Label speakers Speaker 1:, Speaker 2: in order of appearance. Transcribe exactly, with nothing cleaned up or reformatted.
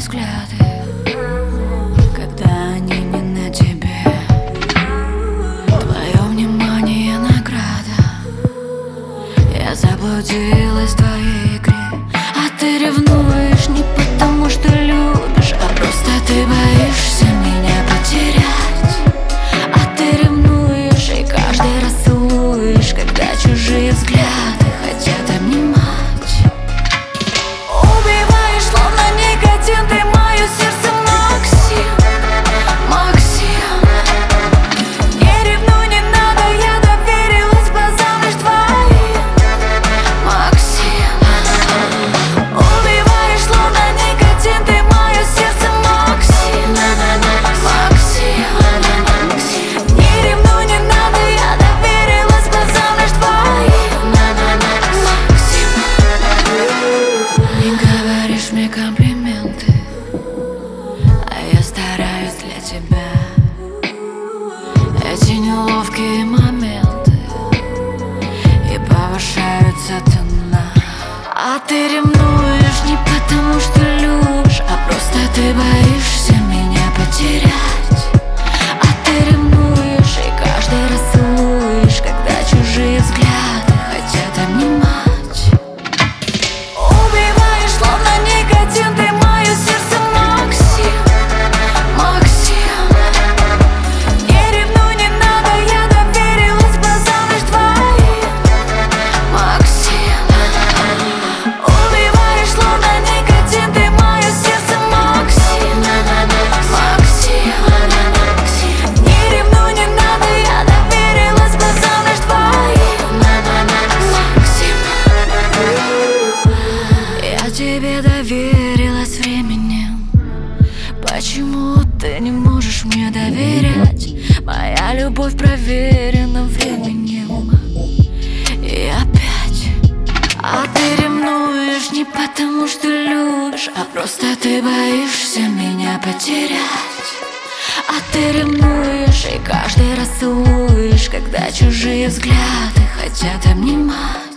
Speaker 1: взгляды, когда они не на тебе. Твое внимание награда. Я заблудилась в твоей игре. А ты ревнуешь не потому, что любишь, а просто ты боишься меня потерять. А ты ревнуешь и каждый раз целуешь, когда чужие взгляды хотят обнимать. Убиваешь, словно никотин, ты мое сердце, Максим, Максим. Не ревнуй, не надо, я доверилась глазам лишь твоим, Максим. Убиваешь, словно никотин, ты мое сердце, Максим, Максим. Не ревнуй, не надо, я доверилась глазам лишь твоим, Максим. Не говоришь мне комплименты, а я стараюсь для тебя. Эти неловкие моменты и повышаются тона. А ты ревнуешь не потому, что любишь, а просто ты боишься меня потерять. А ты ревнуешь и каждый раз целуешь, когда чужие взгляды хотят обнимать. Убиваешь, словно никотин, ты мое сердце, Максим, Максим. Не ревнуй, не надо, я доверилась глазам лишь твоим, Максим. Убиваешь, словно никотин, ты мое сердце, Максим, Максим. Не ревнуй, не надо, я доверилась глазам лишь твоим, Максим. Я тебе доверилась временем. Почему ты не можешь мне доверять? Моя любовь проверена временем. И опять. А ты ревнуешь не потому, что любишь, а просто ты боишься меня потерять. А ты ревнуешь и каждый раз целуешь, когда чужие взгляды хотят обнимать.